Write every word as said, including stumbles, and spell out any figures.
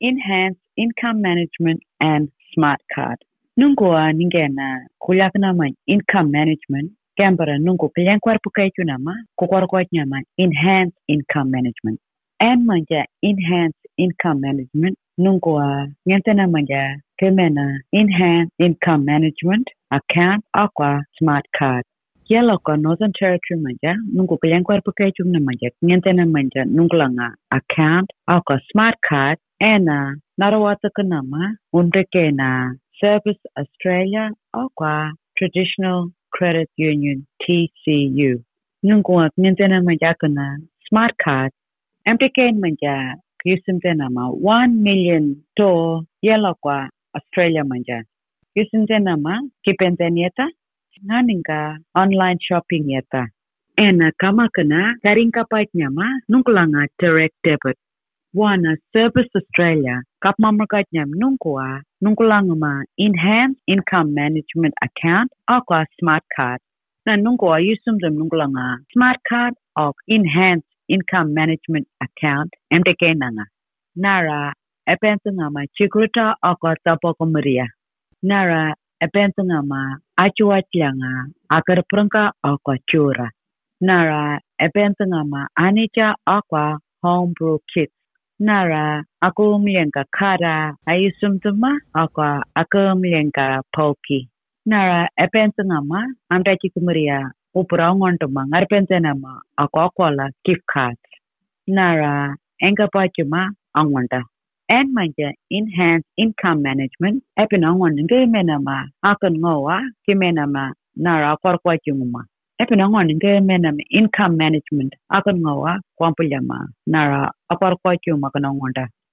enhance income management and smart card. Nungua ningena kulaknama income management kambara nungu pilyankwarpu kaitunama kukwarkwatnyama enhance income management. And manja enhance income management nungua ngentena manja kemena enhance income management account aqua smart card. Yellow ko Northern Territory manja nungu pilyankwarpu kaituna manja ngentena manja nungulanga account aqua smart card ena narawata kanama undreke na Service Australia aqua Traditional Credit Union T C U. Nungua ngentena manja kana smart card Amplicain manja yusimtena ma one million to yellow kwa Australia manja. Yusimtena ma kipenten yeta naninga online shopping yeta. Ena kama kana karinka paitnya ma nungkulanga direct debit. Wana Service Australia kapmamakatnya nungkua nungkulanga ma enhanced income management account aqua smart card. Na nungkua yusumdem nungkulanga smart card of enhanced income management account M T K nanga. Nara epentungama chikuta aqua tapoko maria. Nara epentungama achuatlanga akarprunka aqua chura. Nara epentungama anicha aqua homebrew kit. Nara akumlenga kara ayusumtuma aqua akumlenga poki. Nara epentungama amtachikumaria upurangontuma ngarpentenama aqua aquala gift cards. Nara engapachuma angwanda. And manja enhance income management epinangon ngemenama akan ngowa kimenama nara kwarkwachunguma. Epinangon ngemenama income management akan ngowa kwampulama nara akwarkwachuma kanangwanda.